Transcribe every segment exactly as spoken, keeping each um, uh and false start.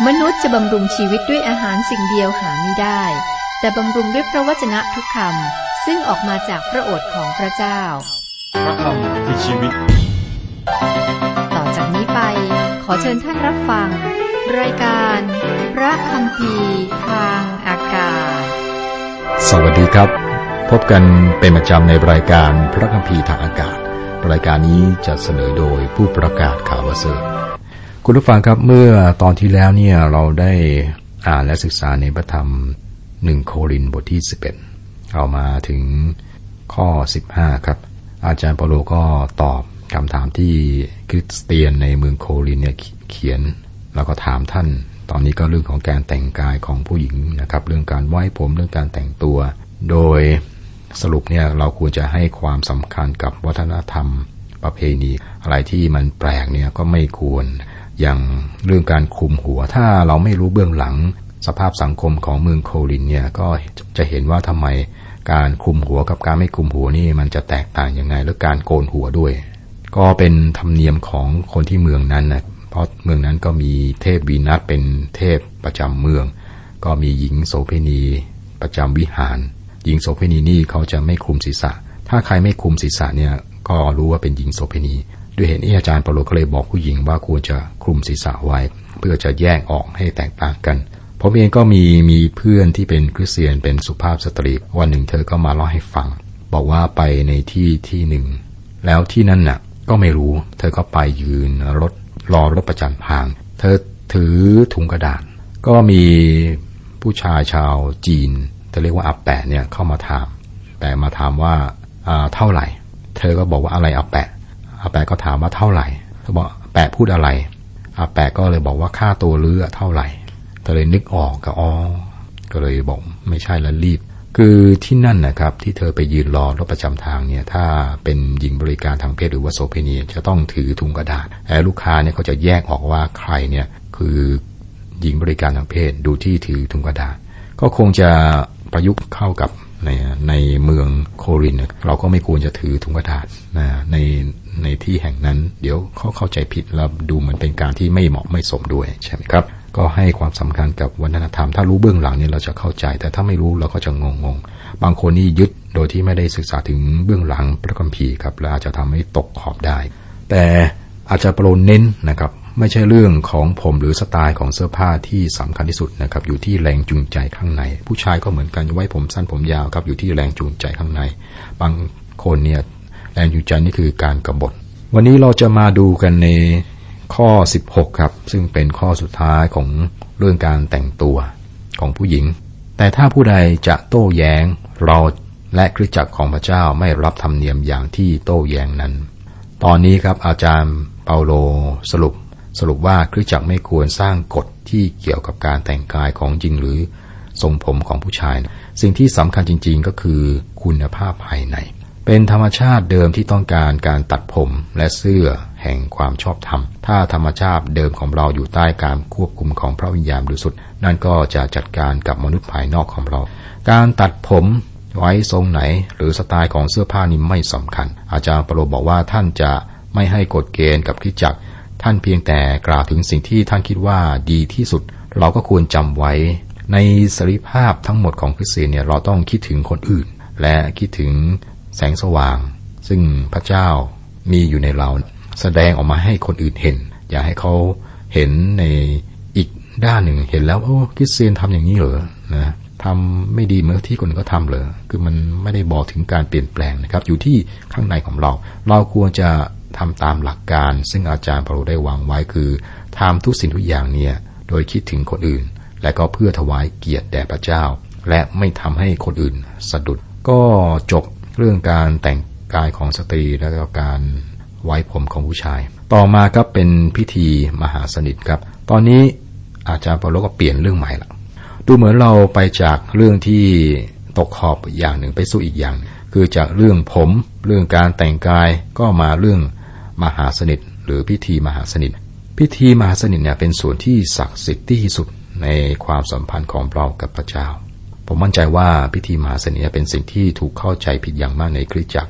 มนุษย์จะบำรุงชีวิตด้วยอาหารสิ่งเดียวหาไม่ได้แต่บำรุงด้วยพระวจนะทุกคำซึ่งออกมาจากพระโอษฐ์ของพระเจ้าพระคำคือชีวิตต่อจากนี้ไปขอเชิญท่านรับฟังรายการพระคัมภีร์ทางอากาศสวัสดีครับพบกันเป็นประจำในรายการพระคัมภีร์ทางอากาศรายการนี้จะเสนอโดยผู้ประกาศข่าวประเสริฐคุณผู้ฟังครับเมื่อตอนที่แล้วเนี่ยเราได้อ่านและศึกษาในพระธรรมหนึ่งโครินธ์บทที่สิบเอ็ดเอามาถึงข้อสิบห้าครับอาจารย์เปาโลก็ตอบคำถามที่คริสเตียนในเมืองโครินธ์เนี่ยเขียนแล้วก็ถามท่านตอนนี้ก็เรื่องของการแต่งกายของผู้หญิงนะครับเรื่องการไว้ผมเรื่องการแต่งตัวโดยสรุปเนี่ยเราควรจะให้ความสำคัญกับวัฒนธรรมประเพณีอะไรที่มันแปลกเนี่ยก็ไม่ควรอย่างเรื่องการคลุมหัวถ้าเราไม่รู้เบื้องหลังสภาพสังคมของเมืองโครินธ์เนี่ยก็จะเห็นว่าทำไมการคลุมหัวกับการไม่คลุมหัวนี่มันจะแตกต่างยังไงแล้วการโกนหัวด้วยก็เป็นธรรมเนียมของคนที่เมืองนั้นนะเพราะเมืองนั้นก็มีเทพวีนัสเป็นเทพประจำเมืองก็มีหญิงโสเภณีประจำวิหารหญิงโสเภณีนี่เขาจะไม่คลุมศีรษะถ้าใครไม่คลุมศีรษะเนี่ยก็รู้ว่าเป็นหญิงโสเภณีด้วยเหตุนี้อาจารย์เปาโลก็เลยบอกผู้หญิงว่าควรจะคลุมศีรษะไว้เพื่อจะแยกออกให้แตกต่างกันผมเองก็มีมีเพื่อนที่เป็นคริสเตียนเป็นสุภาพสตรีวันหนึ่งเธอก็มาเล่าให้ฟังบอกว่าไปในที่ที่หนึ่งแล้วที่นั่นน่ะก็ไม่รู้เธอก็ไปยืนรถรอรถประจำทางเธอถือถุงกระดาษก็มีผู้ชายชาวจีนเธอเรียกว่าอาแปะเนี่ยเข้ามาถามแต่มาถามว่าอ่าเท่าไหร่เธอก็บอกว่าอะไรอาแปะอาแปะก็ถามว่าเท่าไหร่เธอบอกแปะพูดอะไรอาแปะก็เลยบอกว่าค่าตัวเรือเท่าไหร่เธอเลยนึกออกก็อ๋อก็เลยบอกไม่ใช่แล้วรีบคือที่นั่นนะครับที่เธอไปยืนรอรถประจำทางเนี่ยถ้าเป็นหญิงบริการทางเพศหรือว่าโสเภณีจะต้องถือถุงกระดาษและลูกค้าเนี่ยเขาจะแยกออกว่าใครเนี่ยคือหญิงบริการทางเพศดูที่ถือถุงกระดาษก็คงจะประยุกต์เข้ากับในในเมืองโครินธ์เราก็ไม่ควรจะถือถุงกระดาษนะในในที่แห่งนั้นเดี๋ยวเขาเข้าใจผิดแล้วดูเหมือนเป็นการที่ไม่เหมาะไม่สมด้วยใช่ไหมครับก็ให้ความสำคัญกับวัฒนธรรมถ้ารู้เบื้องหลังเนี่ยเราจะเข้าใจแต่ถ้าไม่รู้เราก็จะงงงบางคนนี่ยึดโดยที่ไม่ได้ศึกษาถึงเบื้องหลังพระคัมภีร์ครับและอาจจะทำให้ตกขอบได้แต่อาจารย์เปาโลเน้นนะครับไม่ใช่เรื่องของผมหรือสไตล์ของเสื้อผ้าที่สำคัญที่สุดนะครับอยู่ที่แรงจูงใจข้างในผู้ชายก็เหมือนกันไว้ผมสั้นผมยาวครับอยู่ที่แรงจูงใจข้างในบางคนเนี่ยแรงจูงใจนี่คือการกบฏวันนี้เราจะมาดูกันในข้อสิบหกครับซึ่งเป็นข้อสุดท้ายของเรื่องการแต่งตัวของผู้หญิงแต่ถ้าผู้ใดจะโต้แย้งเราและคริสตจักรของพระเจ้าไม่รับธรรมเนียมอย่างที่โต้แย้งนั้นตอนนี้ครับอาจารย์เปาโลสรุปสรุปว่าคริสตจักรไม่ควรสร้างกฎที่เกี่ยวกับการแต่งกายของหญิงหรือทรงผมของผู้ชายสิ่งที่สำคัญจริงๆก็คือคุณภาพภายในเป็นธรรมชาติเดิมที่ต้องการการตัดผมและเสื้อแห่งความชอบธรรมถ้าธรรมชาติเดิมของเราอยู่ใต้การควบคุมของพระวิญญาณบริสุทธิ์นั่นก็จะจัดการกับมนุษย์ภายนอกของเราการตัดผมไว้ทรงไหนหรือสไตล์ของเสื้อผ้านี้ไม่สำคัญอาจารย์เปาโลบอกว่าท่านจะไม่ให้กฎเกณฑ์กับคริสตจักรท่านเพียงแต่กล่าวถึงสิ่งที่ท่านคิดว่าดีที่สุดเราก็ควรจำไว้ในเสรีภาพทั้งหมดของคริสเตียนเนี่ยเราต้องคิดถึงคนอื่นและคิดถึงแสงสว่างซึ่งพระเจ้ามีอยู่ในเราแสดงออกมาให้คนอื่นเห็นอย่าให้เขาเห็นในอีกด้านหนึ่งเห็นแล้วโอ้คริสเตียนทำอย่างนี้เหรอนะทำไม่ดีเหมือนที่คนอื่นก็ทำเหรอคือมันไม่ได้บอกถึงการเปลี่ยนแปลงนะครับอยู่ที่ข้างในของเราเราควรจะทำตามหลักการซึ่งอาจารย์เปาโลได้วางไว้คือทำทุกสิ่งทุกอย่างเนี่ยโดยคิดถึงคนอื่นและก็เพื่อถวายเกียรติแด่พระเจ้าและไม่ทำให้คนอื่นสะดุดก็จบเรื่องการแต่งกายของสตรีและก็การไว้ผมของผู้ชายต่อมาครับเป็นพิธีมหาสนิทครับตอนนี้อาจารย์เปาโลก็เปลี่ยนเรื่องใหม่ละดูเหมือนเราไปจากเรื่องที่ตกขอบอย่างหนึ่งไปสู่อีกอย่างคือจากเรื่องผมเรื่องการแต่งกายก็มาเรื่องมหาสนิทหรือพิธีมหาสนิทพิธีมหาสนิทเนี่ยเป็นส่วนที่ศักดิ์สิทธิ์ที่สุดในความสัมพันธ์ของเรากับพระเจ้าผมมั่นใจว่าพิธีมหาสนิทเป็นสิ่งที่ถูกเข้าใจผิดอย่างมากในคริสตจักร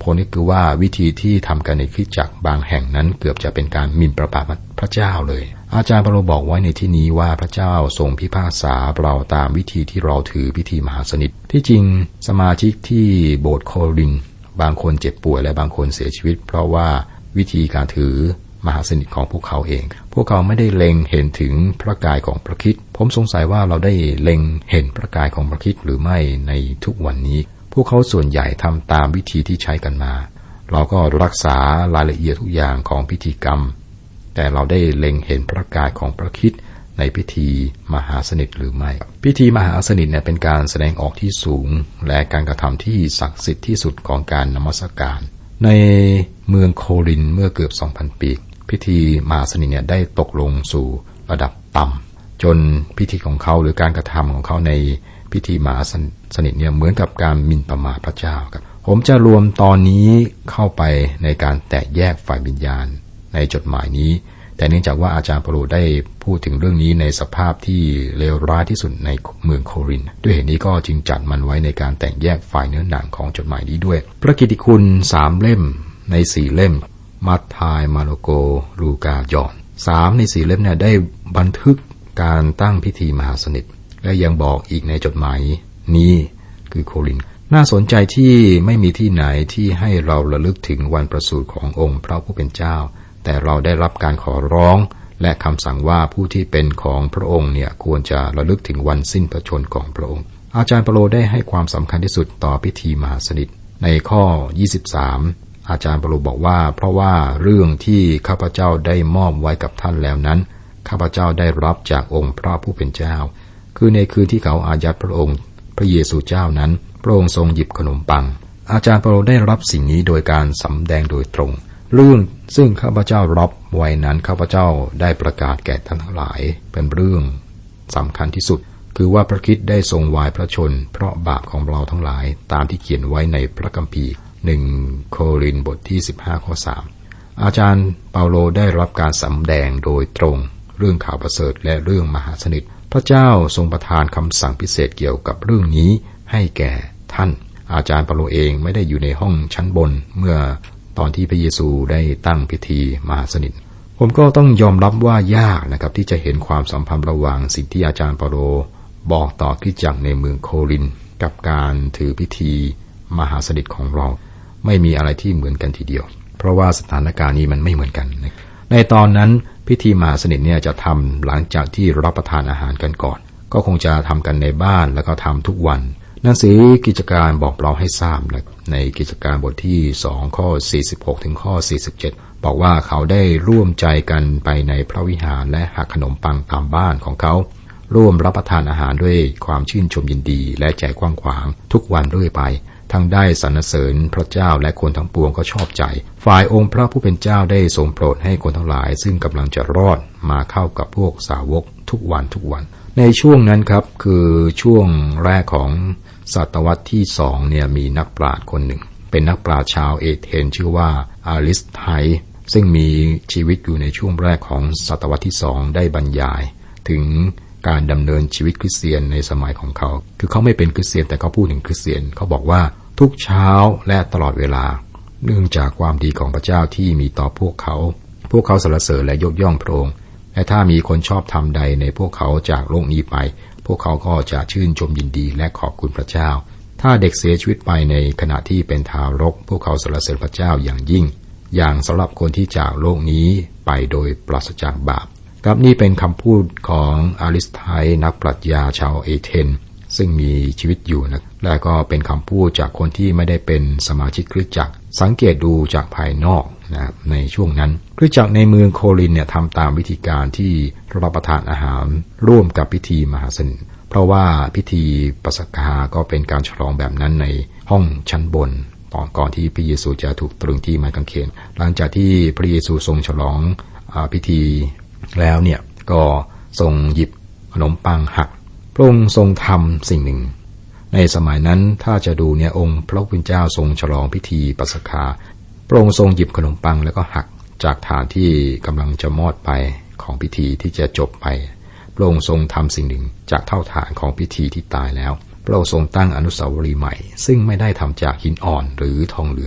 ผลก็คือว่าวิธีที่ทำกันในคริสตจักรบางแห่งนั้นเกือบจะเป็นการหมิ่นประมาทพระเจ้าเลยอาจารย์เปาโลบอกไว้ในที่นี้ว่าพระเจ้าทรงพิพากษาเราตามวิธีที่เราถือพิธีมหาสนิทที่จริงสมาชิกที่โบสถ์โครินธ์บางคนเจ็บป่วยและบางคนเสียชีวิตเพราะว่าวิธีการถือมหาสนิทของพวกเขาเองพวกเขาไม่ได้เล็งเห็นถึงพระกายของพระคริสต์ผมสงสัยว่าเราได้เล็งเห็นพระกายของพระคริสต์หรือไม่ในทุกวันนี้พวกเขาส่วนใหญ่ทำตามวิธีที่ใช้กันมาเราก็รักษารายละเอียดทุกอย่างของพิธีกรรมแต่เราได้เล็งเห็นพระกายของพระคริสต์ในพิธีมหาสนิทหรือไม่พิธีมหาสนิทเนี่ยเป็นการแสดงออกที่สูงและการกระทำที่ศักดิ์สิทธิ์ที่สุดของการนมัสการในเมืองโครินธ์เมื่อเกือบ สองพัน ปีพิธีมหาสนิทเนี่ยได้ตกลงสู่ระดับต่ำจนพิธีของเขาหรือการกระทำของเขาในพิธีมหาสนิทเนี่ยเหมือนกับการหมิ่นประมาทพระเจ้าครับผมจะรวมตอนนี้เข้าไปในการแตกแยกฝ่ายวิญญาณในจดหมายนี้แต่เนื่องจากว่าอาจารย์เปาโลได้พูดถึงเรื่องนี้ในสภาพที่เลวร้ายที่สุดในเมืองโครินธ์ด้วยเหตุนี้ก็จึงจัดมันไว้ในการแตกแยกฝ่ายเนื้อหนังของจดหมายนี้ด้วยพระกิตติคุณสามเล่มในสี่เล่มมัทธิวมาระโกลูกายอห์นสามในสี่เล่มเนี่ยได้บันทึกการตั้งพิธีมหาสนิทและยังบอกอีกในจดหมายนี้คือโครินธ์น่าสนใจที่ไม่มีที่ไหนที่ให้เราระลึกถึงวันประสูติขององค์พระผู้เป็นเจ้าแต่เราได้รับการขอร้องและคำสั่งว่าผู้ที่เป็นของพระองค์เนี่ยควรจะระลึกถึงวันสิ้นพระชนม์ของพระองค์อาจารย์เปาโลได้ให้ความสำคัญที่สุดต่อพิธีมหาสนิทในข้อยี่สิบสามอาจารย์เปาโลบอกว่าเพราะว่าเรื่องที่ข้าพเจ้าได้มอบไว้กับท่านแล้วนั้นข้าพเจ้าได้รับจากองค์พระผู้เป็นเจ้าคือในคืนที่เขาอายัดพระองค์พระเยซูเจ้านั้นพระองค์ทรงหยิบขนมปังอาจารย์เปาโลได้รับสิ่งนี้โดยการสำแดงโดยตรงเรื่องซึ่งข้าพเจ้ารับไว้นั้นข้าพเจ้าได้ประกาศแก่ท่านทั้งหลายเป็นเรื่องสำคัญที่สุดคือว่าพระคริสต์ได้ทรงวายพระชนเพราะบาปของเราทั้งหลายตามที่เขียนไว้ในพระคัมภีร์หนึ่งโครินธ์บทที่สิบห้าข้อสามอาจารย์เปาโลได้รับการสำแดงโดยตรงเรื่องข่าวประเสริฐและเรื่องมหาสนิทพระเจ้าทรงประทานคำสั่งพิเศษเกี่ยวกับเรื่องนี้ให้แก่ท่านอาจารย์เปาโลเองไม่ได้อยู่ในห้องชั้นบนเมื่อตอนที่พระเยซูได้ตั้งพิธีมหาสนิทผมก็ต้องยอมรับว่ายากนะครับที่จะเห็นความสัมพันธ์ระหว่างสิ่งที่อาจารย์เปาโลบอกต่อคริสตจักรในเมืองโครินธ์กับการถือพิธีมหาสนิทของเราไม่มีอะไรที่เหมือนกันทีเดียวเพราะว่าสถานการณ์นี้มันไม่เหมือนกันในตอนนั้นพิธีมหาสนิทเนี่ยจะทำหลังจากที่รับประทานอาหารกันก่อนก็คงจะทำกันในบ้านแล้วก็ทำทุกวันหนังสือกิจการบอกเราให้ทราบในกิจการบทที่สองข้อสี่สิบหกถึงข้อสี่สิบเจ็ดบอกว่าเขาได้ร่วมใจกันไปในพระวิหารและหักขนมปังตามบ้านของเขาร่วมรับประทานอาหารด้วยความชื่นชมยินดีและใจกว้างขวางทุกวันเรื่อยไปทั้งได้สรรเสริญพระเจ้าและคนทั้งปวงก็ชอบใจฝ่ายองค์พระผู้เป็นเจ้าได้ทรงโปรดให้คนทั้งหลายซึ่งกำลังจะรอดมาเข้ากับพวกสาวกทุกวันทุกวันในช่วงนั้นครับคือช่วงแรกของศตวรรษที่สองเนี่ยมีนักปราชญ์คนหนึ่งเป็นนักปราชญ์ชาวเอเธนชื่อว่าอาริสไทซึ่งมีชีวิตอยู่ในช่วงแรกของศตวรรษที่สองได้บรรยายถึงการดำเนินชีวิตคริสเตียนในสมัยของเขาคือเขาไม่เป็นคริสเตียนแต่เขาพูดถึงคริสเตียนเขาบอกว่าทุกเช้าและตลอดเวลาเนื่องจากความดีของพระเจ้าที่มีต่อพวกเขาพวกเขาสรรเสริญและยกย่องพระองค์และถ้ามีคนชอบธรรมใดในพวกเขาจากโลกนี้ไปพวกเขาก็จะชื่นชมยินดีและขอบคุณพระเจ้าถ้าเด็กเสียชีวิตไปในขณะที่เป็นทารกพวกเขาสรรเสริญพระเจ้าอย่างยิ่งอย่างสำหรับคนที่จากโลกนี้ไปโดยปราศจากบาปครับนี่เป็นคำพูดของอาริสไทนักปรัชญาชาวเอเธนซึ่งมีชีวิตอยู่นะและก็เป็นคำพูดจากคนที่ไม่ได้เป็นสมาชิกคริสตจักรสังเกตดูจากภายนอกนะในช่วงนั้นคริสตจักรในเมืองโครินธ์เนี่ยทำตามวิธีการที่รับประทานอาหารร่วมกับพิธีมหาสนิทเพราะว่าพิธีปัสกาก็เป็นการฉลองแบบนั้นในห้องชั้นบนตอนก่อนที่พระเยซูจะถูกตรึงที่ไม้กางเขนหลังจากที่พระเยซูทรงฉลองพิธีแล้วเนี่ยก็ทรงหยิบขนมปังหักพระองค์ทรงทำสิ่งหนึ่งในสมัยนั้นถ้าจะดูเนี่ยองค์พระผู้เป็นเจ้าทรงฉลองพิธีปัสกาพระองค์ทรงหยิบขนมปังแล้วก็หักจากฐานที่กำลังจะมอดไปของพิธีที่จะจบไปพระองค์ทรงทำสิ่งหนึ่งจากเท่าฐานของพิธีที่ตายแล้วพระองค์ทรงตั้งอนุสาวรีย์ใหม่ซึ่งไม่ได้ทำจากหินอ่อนหรือทองเหลือง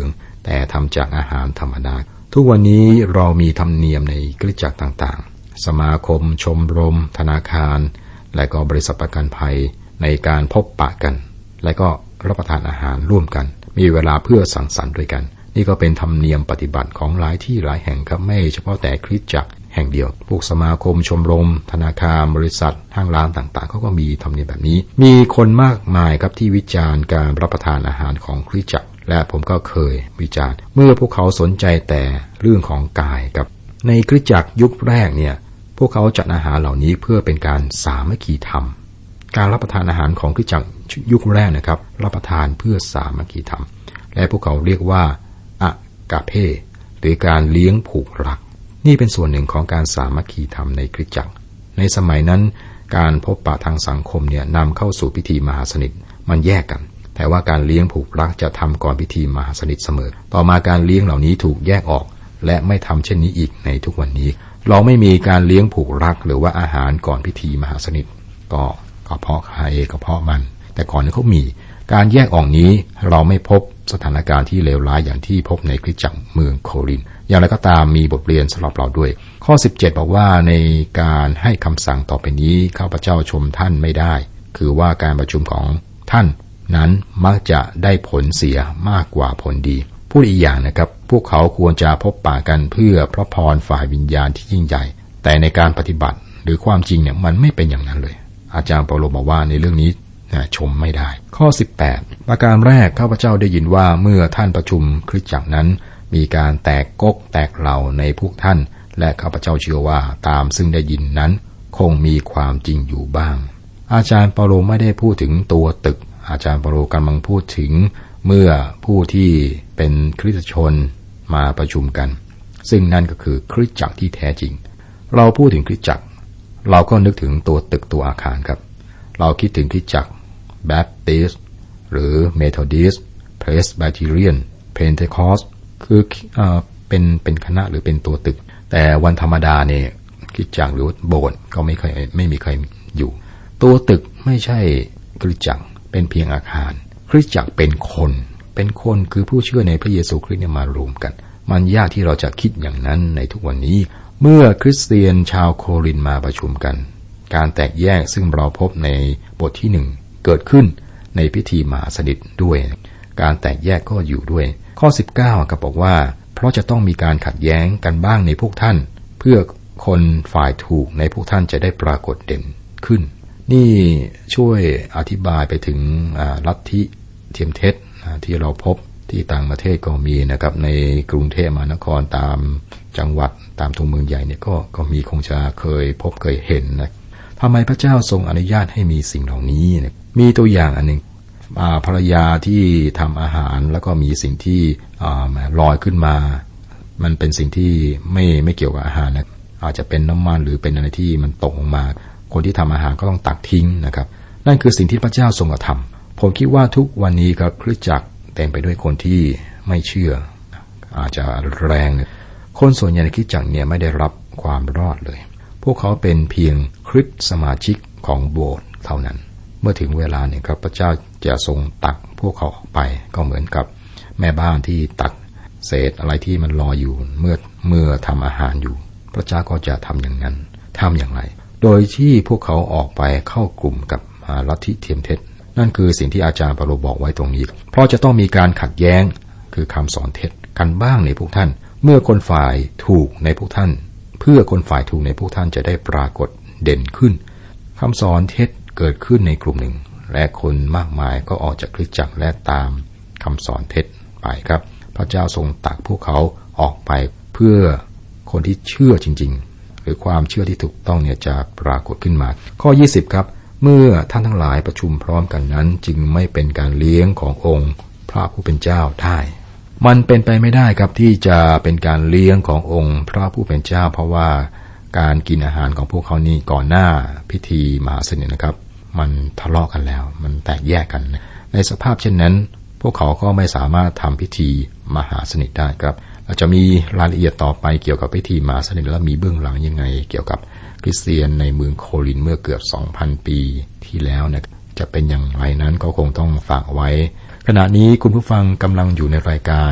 แต่ทำจากอาหารธรรมดาทุกวันนี้เรามีธรรมเนียมในคริสตจักรต่างๆสมาคมชมรมธนาคารและก็บริษัทประกันภัยในการพบปะกันและก็รับประทานอาหารร่วมกันมีเวลาเพื่อสังสรรค์ด้วยกันนี่ก็เป็นธรรมเนียมปฏิบัติของหลายที่หลายแห่งครับไม่เฉพาะแต่คริสตจักรแห่งเดียวพวกสมาคมชมรมธนาคารบริษัทห้างร้านต่างๆเขาก็มีธรรมเนียมแบบนี้มีคนมากมายครับที่วิจารณ์การรับประทานอาหารของคริสตจักรและผมก็เคยวิจารณ์เมื่อพวกเขาสนใจแต่เรื่องของกายครับในคริสตจักรยุคแรกเนี่ยพวกเขาจัดอาหารเหล่านี้เพื่อเป็นการสามัคคีธรรมการรับประทานอาหารของคริสตจักรยุคแรกนะครับรับประทานเพื่อสามัคคีธรรมและพวกเขาเรียกว่าอะกาเพหรือการเลี้ยงผูกรักนี่เป็นส่วนหนึ่งของการสามัคคีธรรมในคริสตจักรในสมัยนั้นการพบปะทางสังคมเนี่ยนำเข้าสู่พิธีมหาสนิทมันแยกกันแต่ว่าการเลี้ยงผูกรักจะทำก่อนพิธีมหาสนิทเสมอต่อมาการเลี้ยงเหล่านี้ถูกแยกออกและไม่ทำเช่นนี้อีกในทุกวันนี้เราไม่มีการเลี้ยงผูกรักหรือว่าอาหารก่อนพิธีมหาสนิทก็ก็เพราะใครก็เพราะมันแต่ก่อนนี้เขามีการแยกออกนี้เราไม่พบสถานการณ์ที่เลวร้ายอย่างที่พบในคริสตจักรเมืองโครินธ์อย่างไรก็ตามมีบทเรียนสำหรับเราด้วยข้อสิบเจ็ดบอกว่าในการให้คำสั่งต่อไปนี้ข้าพเจ้าชมท่านไม่ได้คือว่าการประชุมของท่านนั้นมักจะได้ผลเสียมากกว่าผลดีพูดอีกอย่างนะครับพวกเขาควรจะพบปะกันเพื่อพระพรฝ่ายวิญญาณที่ยิ่งใหญ่แต่ในการปฏิบัติหรือความจริงเนี่ยมันไม่เป็นอย่างนั้นเลยอาจารย์เปาโลบอกว่าในเรื่องนี้ชมไม่ได้ข้อสิบแปดประการแรกข้าพเจ้าได้ยินว่าเมื่อท่านประชุมคริสตจักรนั้นมีการแตกกกแตกเหล่าในพวกท่านและข้าพเจ้าเชื่อว่าตามซึ่งได้ยินนั้นคงมีความจริงอยู่บ้างอาจารย์เปาโลไม่ได้พูดถึงตัวตึกอาจารย์เปาโลกำลังพูดถึงเมื่อผู้ที่เป็นคริสตชนมาประชุมกันซึ่งนั่นก็คือคริสตจักรที่แท้จริงเราพูดถึงคริสตจักรเราก็นึกถึงตัวตึกตัวอาคารครับเราคิดถึงคริสตจักรแบปติสต์หรือเมโธดิสต์เพรสไบเทเรียนเพนเทคอสต์คือเอ่อเป็นเป็นคณะหรือเป็นตัวตึกแต่วันธรรมดาเนี่ยคริสตจักรหรือโบสถ์ก็ไม่เคยไม่มีใครอยู่ตัวตึกไม่ใช่คริสตจักรเป็นเพียงอาคารคริสตจักรเป็นคนเป็นคนคือผู้เชื่อในพระเยซูคริสต์มารวมกันมันยากที่เราจะคิดอย่างนั้นในทุกวันนี้เมื่อคริสเตียนชาวโครินธ์มาประชุมกันการแตกแยกซึ่งเราพบในบทที่หนึ่งเกิดขึ้นในพิธีมหาสนิทด้วยการแตกแยกก็อยู่ด้วยข้อสิบเก้าก็บอกว่าเพราะจะต้องมีการขัดแย้งกันบ้างในพวกท่านเพื่อคนฝ่ายถูกในพวกท่านจะได้ปรากฏเด่นขึ้นนี่ช่วยอธิบายไปถึงลัทธิเทียมเท็จที่เราพบที่ต่างประเทศก็มีนะครับในกรุงเทพมหานครตามจังหวัดตามทุ่งเมืองใหญ่เนี่ยก็ก็มีคงจะเคยพบเคยเห็นนะทำไมพระเจ้าทรงอนุญาตให้มีสิ่งเหล่านี้เนี่ยมีตัวอย่างอันหนึ่งภรรยาที่ทำอาหารแล้วก็มีสิ่งที่ลอยขึ้นมามันเป็นสิ่งที่ไม่ไม่เกี่ยวกับอาหารนะอาจจะเป็นน้ำมันหรือเป็นอะไรที่มันตกลงมาคนที่ทำอาหารก็ต้องตักทิ้งนะครับนั่นคือสิ่งที่พระเจ้าทรงกระทำผมคิดว่าทุกวันนี้ครับคริสตจักรเต็มไปด้วยคนที่ไม่เชื่ออาจจะแรงคนส่วนใหญ่ในคริสตจักรเนี่ยไม่ได้รับความรอดเลยพวกเขาเป็นเพียงคริสต์สมาชิกของโบสถ์เท่านั้นเมื่อถึงเวลาเนี่ยครับพระเจ้าจะทรงตักพวกเขาออกไปก็เหมือนกับแม่บ้านที่ตักเศษอะไรที่มันลอยอยู่เมื่อเมื่อทำอาหารอยู่พระเจ้าก็จะทำอย่างนั้นทำอย่างไรโดยที่พวกเขาออกไปเข้ากลุ่มกับลัทธิเทียมเท็จนั่นคือสิ่งที่อาจารย์เปาโลบอกไว้ตรงนี้เพราะจะต้องมีการขัดแย้งคือคำสอนเท็จกันบ้างในพวกท่านเมื่อคนฝ่ายถูกในพวกท่านเพื่อคนฝ่ายถูกในพวกท่านจะได้ปรากฏเด่นขึ้นคำสอนเท็จเกิดขึ้นในกลุ่มหนึ่งและคนมากมายก็ออกจากคริสตจักรและตามคำสอนเท็จไปครับพระเจ้าทรงตักพวกเขาออกไปเพื่อคนที่เชื่อจริงๆหรือความเชื่อที่ถูกต้องเนี่ยจะปรากฏขึ้นมาข้อยี่สิบครับเมื่อท่านทั้งหลายประชุมพร้อมกันนั้นจึงไม่เป็นการเลี้ยงขององค์พระผู้เป็นเจ้าได้มันเป็นไปไม่ได้ครับที่จะเป็นการเลี้ยงขององค์พระผู้เป็นเจ้าเพราะว่าการกินอาหารของพวกเขานี่ก่อนหน้าพิธีมหาสนิทนะครับมันทะเลาะกันแล้วมันแตกแยกกันในสภาพเช่นนั้นพวกเขาก็ไม่สามารถทำพิธีมหาสนิทได้ครับเราจะมีรายละเอียดต่อไปเกี่ยวกับพิธีมหาสนิทและมีเบื้องหลังยังไงเกี่ยวกับคริสเตียนในเมืองโครินธ์เมื่อเกือบ สองพัน ปีที่แล้วนะจะเป็นอย่างไรนั้นก็คงต้องฝากไว้ขณะนี้คุณผู้ฟังกำลังอยู่ในรายการ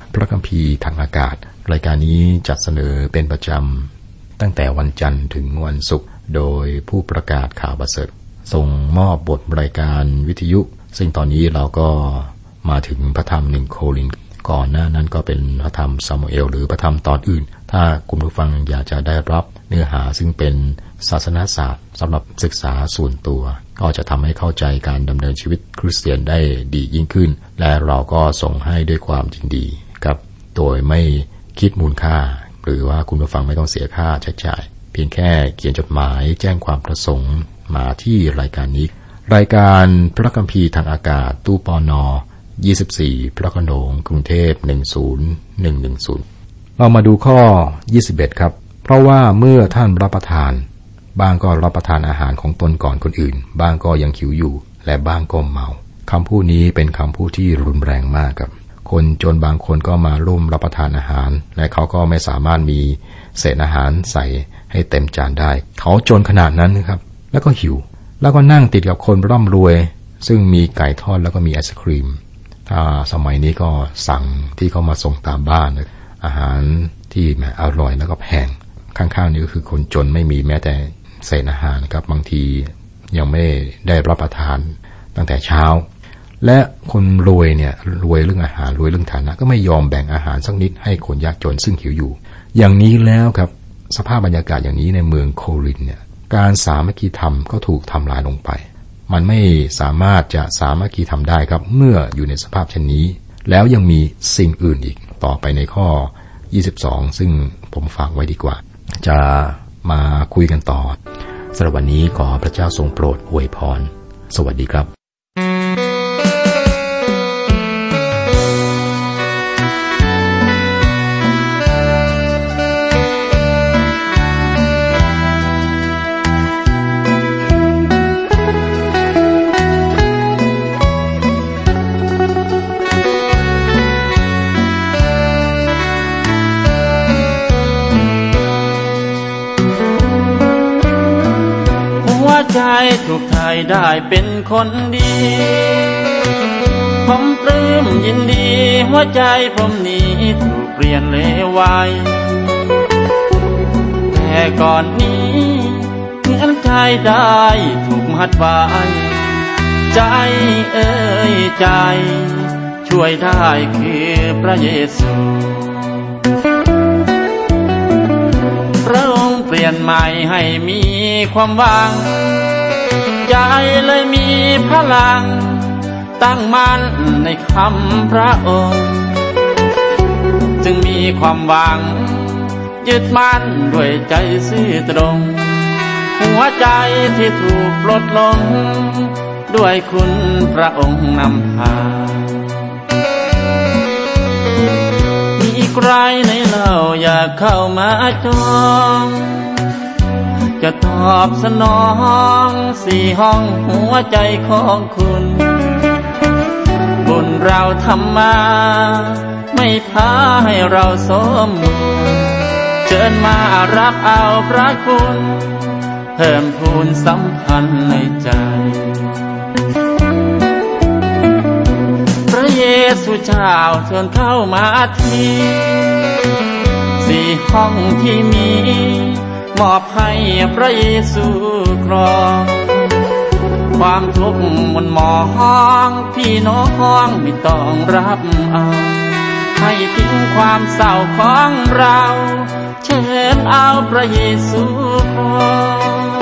พระคัมภีร์ทางอากาศรายการนี้จัดเสนอเป็นประจำตั้งแต่วันจันทร์ถึงวันศุกร์โดยผู้ประกาศข่าวประเสริฐส่งมอบบทรายการวิทยุซึ่งตอนนี้เราก็มาถึงพระธรรมหนึ่งโครินธ์ก่อนหน้านั้นก็เป็นพระธรรมซามูเอลหรือพระธรรมตอนอื่นถ้าคุณผู้ฟังอยากจะได้รับเนื้อหาซึ่งเป็นศาสนศาสตร์สำหรับศึกษาส่วนตัวก็จะทำให้เข้าใจการดำเนินชีวิตคริสเตียนได้ดียิ่งขึ้นและเราก็ส่งให้ด้วยความยินดีครับโดยไม่คิดมูลค่าหรือว่าคุณผู้ฟังไม่ต้องเสียค่าใช้จ่ายเพียงแค่เขียนจดหมายแจ้งความประสงค์มาที่รายการนี้รายการพระคัมภีร์ทางอากาศตู้ปนยี่สิบสี่พระโขนงกรุงเทพหนึ่งศูนย์หนึ่งหนึ่งศูนย์เรามาดูข้อยี่สิบเอ็ดครับเพราะว่าเมื่อท่านรับประทานบ้างก็รับประทานอาหารของตนก่อนคนอื่นบ้างก็ยังหิวอยู่และบ้างก็เมาคำพูดนี้เป็นคำพูดที่รุนแรงมากครับคนจนบางคนก็มาร่วมรับประทานอาหารและเขาก็ไม่สามารถมีเศษอาหารใส่ให้เต็มจานได้เขาจนขนาดนั้นนะครับแล้วก็หิวแล้วก็นั่งติดกับคนร่ำรวยซึ่งมีไก่ทอดแล้วก็มีไอศครีมถ้าสมัยนี้ก็สั่งที่เขามาส่งตามบ้านอาหารที่แหมอร่อยแล้วก็แพงข้างๆนี้ก็คือคนจนไม่มีแม้แต่เศษอาหารนะครับบางทียังไม่ได้รับประทานตั้งแต่เช้าและคนรวยเนี่ยรวยเรื่องอาหารรวยเรื่องฐานะก็ไม่ยอมแบ่งอาหารสักนิดให้คนยากจนซึ่งหิวอยู่อย่างนี้แล้วครับสภาพบรรยากาศอย่างนี้ในเมืองโครินธ์เนี่ยการสามัคคีธรรมก็ถูกทำลายลงไปมันไม่สามารถจะสามัคคีธรรมได้ครับเมื่ออยู่ในสภาพเช่นนี้แล้วยังมีสิ่งอื่นอีกต่อไปในข้อยี่สิบสองซึ่งผมฝากไว้ดีกว่าจะมาคุยกันต่อสำหรับวันนี้ขอพระเจ้าทรงโปรดอวยพรสวัสดีครับถูกไทยได้เป็นคนดีผมปลื้มยินดีหัวใจผมนี้ถูกเปลี่ยนเลวไวแต่ก่อนนี้เหมือนใจได้ถูกมัดไว้ใจเอ่ยใจช่วยได้คือพระเยซูพระองค์เปลี่ยนใหม่ให้มีความหวังใจเลยมีพลังตั้งมั่นในคำพระองค์จึงมีความหวังยึดมั่นด้วยใจซื่อตรงหัวใจที่ถูกปลดลงด้วยคุณพระองค์นำพามีใครในเราอยากเข้ามาจองจะตอบสนองสี่ห้องหัวใจของคุณบุญเราทำมาไม่ท้าให้เราสมบูรณ์เชิญมารับเอาพระคุณเพิ่มพูนสัมพันธ์ในใจพระเยซูเจ้าเชิญเข้ามาทีสี่ห้องที่มีมอบให้พระเยซูครองความทุกข์มนหมองพี่น้องไม่ต้องรับเอาให้ทิ้งความเศร้าของเราเชิญเอาพระเยซูครอง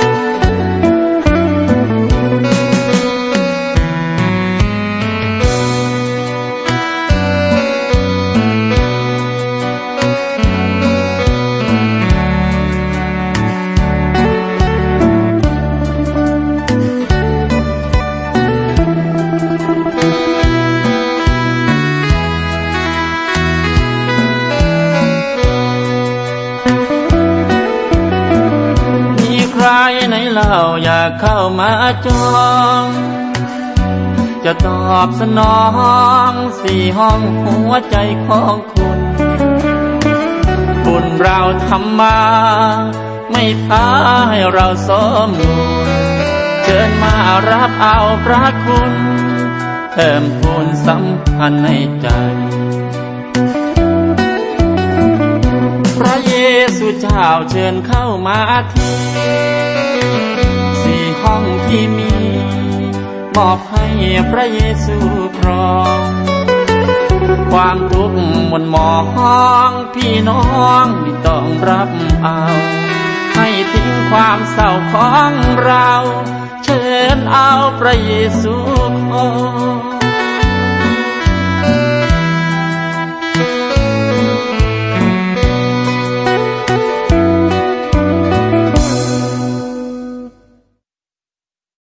ในเราอยากเข้ามาจองจะตอบสนองสี่ห้องหัวใจของคุณบุญเราทำมาไม่ท้าให้เราสมบูรณ์เชิญมารับเอาพระคุณเพิ่มพูนสัมพันธ์ในใจซูเจ้าเชิญเข้ามาที่สี่ห้องที่มีมอบให้พระเยซูครองความทุกข์มนหมองพี่น้องไม่ต้องรับเอาให้ทิ้งความเศร้าของเราเชิญเอาพระเยซูครอง